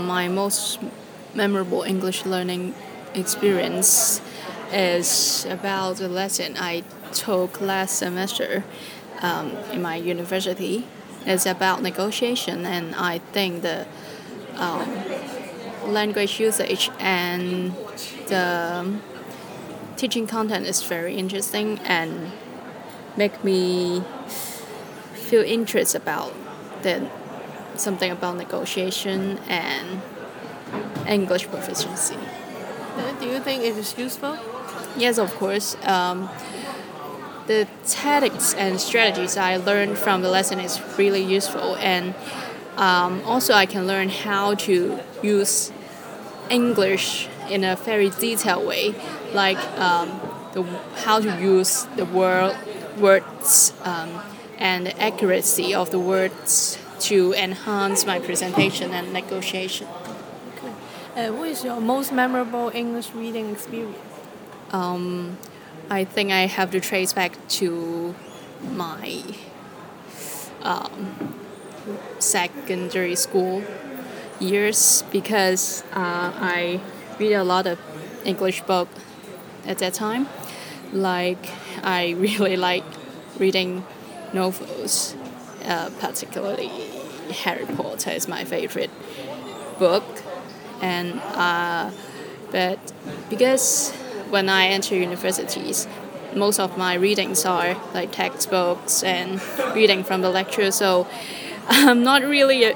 My most memorable English learning experience is about the lesson I took last semester in my university. It's about negotiation, and I think the language usage and the teaching content is very interesting and make me feel interest about the something about negotiation and English proficiency. Do you think it is useful? Yes, of course. The tactics and strategies I learned from the lesson is really useful, and also I can learn how to use English in a very detailed way, like how to use the words and the accuracy of the words to enhance my presentation and negotiation. What is your most memorable English reading experience? I think I have to trace back to my secondary school years because I read a lot of English book at that time. Like I really like reading novels, particularly Harry Potter is my favorite book, and but because when I enter universities, most of my readings are like textbooks and reading from the lecture, so I'm not really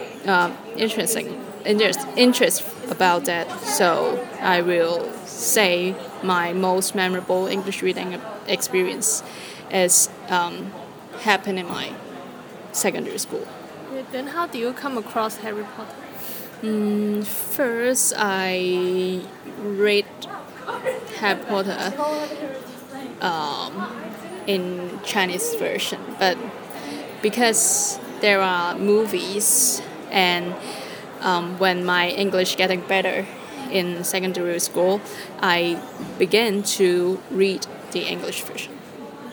interest about that. So I will say my most memorable English reading experience is happened in my secondary school. Then how do you come across Harry Potter? First, I read Harry Potter in Chinese version, but because there are movies and when my English getting better in secondary school, I began to read the English version.